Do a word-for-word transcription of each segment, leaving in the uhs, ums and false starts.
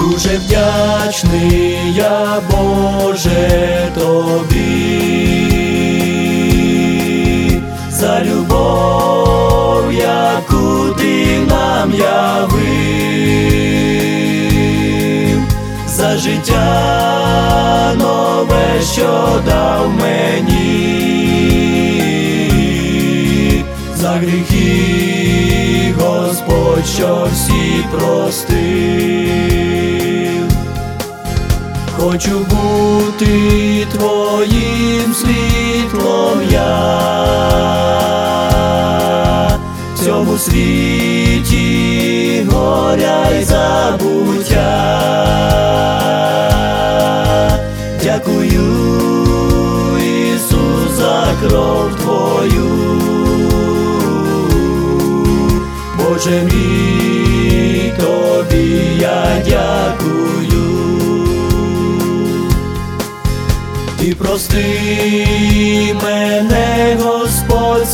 Дуже вдячний я, Боже, Тобі за любов, яку Ти нам явив, за життя нове, що дав мені, за гріхи, Господь, що всі простив. Хочу бути Твоїм світлом я в цьому світі горя й забуття. Дякую, Ісус, за кров Твою, Боже мій, Тобі я дякую. І прости мене, Господь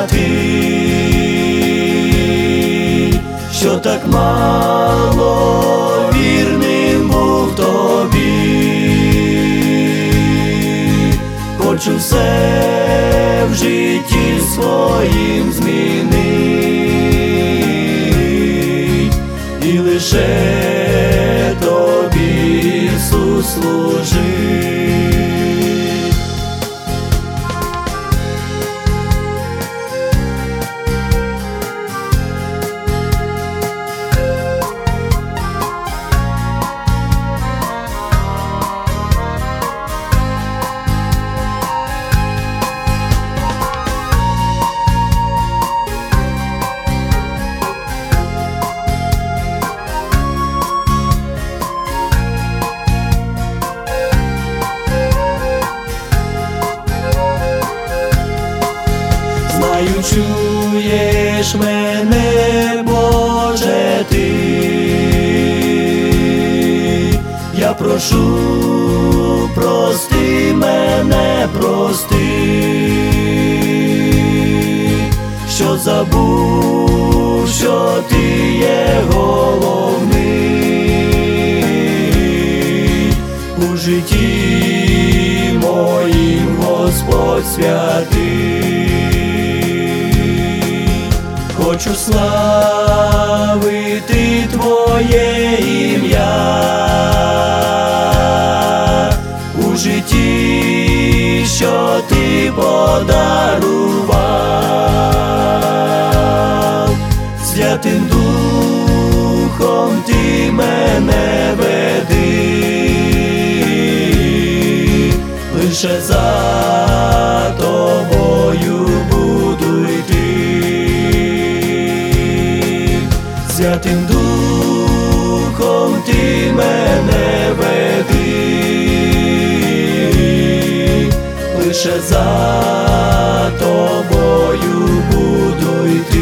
святий, що так мало вірним був Тобі. Хочу все в житті своїм змінить, і лише Тобі, Ісус, служить. Знаю, чуєш мене, Боже, Ти, я прошу, прости мене, прости, що забув, що Ти є головний у житті моїм, Господь святий. Хочу славити Твоє ім'я у житті, що Ти подарував. Святим Духом Ти мене веди, лише за Тобою буду йти. Святим Духом Ти мене веди, лише за Тобою буду йти.